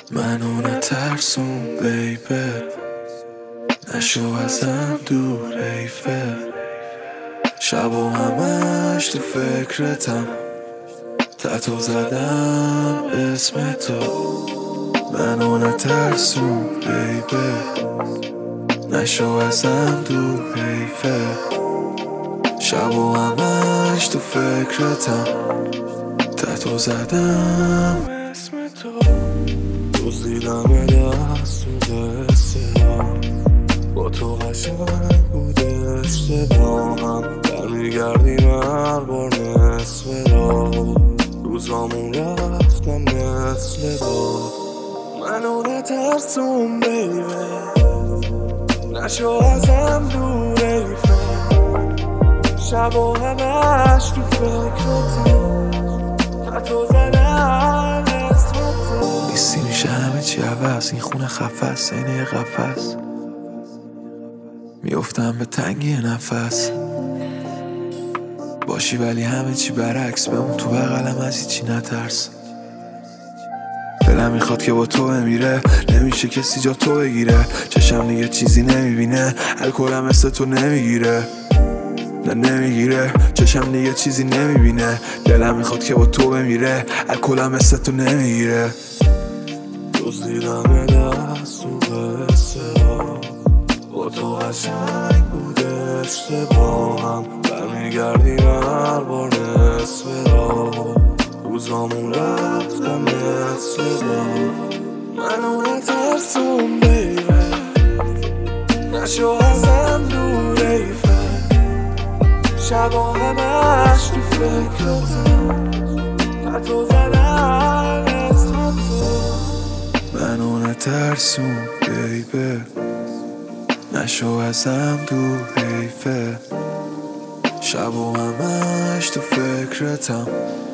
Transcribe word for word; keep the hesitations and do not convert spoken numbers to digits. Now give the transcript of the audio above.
منو نترسون بیبه، نشو ازم دور حیفه. شب و همش تو فکرتم، تتو زدم اسم تو. منو نترسون بیبه، نشو ازم دور حیفه. شب و همش تو فکرتم، تتو زدم اسم تو. دزدیدم دست تو قصه ها، با تو قشنگ بوده اشتباهم. برمیگردیم هر بار نصف راه، روزامون رفتم مثل باد. منو نترسون بیبه، نشو ازم دور حیفه. شب و همش تو فکرتم، تتو زدم اسم تو. نیستی میشه همه چی عوض، این خونه خفست اینه یه قفس. میافتم به تنگی نفس، باشی ولی همه چی برعکس. بمون تو بغلم از هیچی نترس. دلم میخواد که با تو بمیره، نمیشه کسی جا تو بگیره. چشم دیگه چیزی نمیبینه، الکلم مثل تو نمیگیره. نه نمیگیره، چشم دیگه چیزی نمیبینه. دلم میخواد که با تو بمیره، الکلم مثل تو نمیگیره. دزدیدم دست تو قصه ها، با تو قشنگ بوده اشتباهم. برمیگردیم هر بار نصف راه، روزامون رفتم مثل باد. منو نترسون بیبه، نشو ازم دور حیفه. شب و همش تو فکرتم، تتو زدم اسم تو. منو نترسون بیبه، نشو ازم دور حیفه. شب و همش تو فکرتم،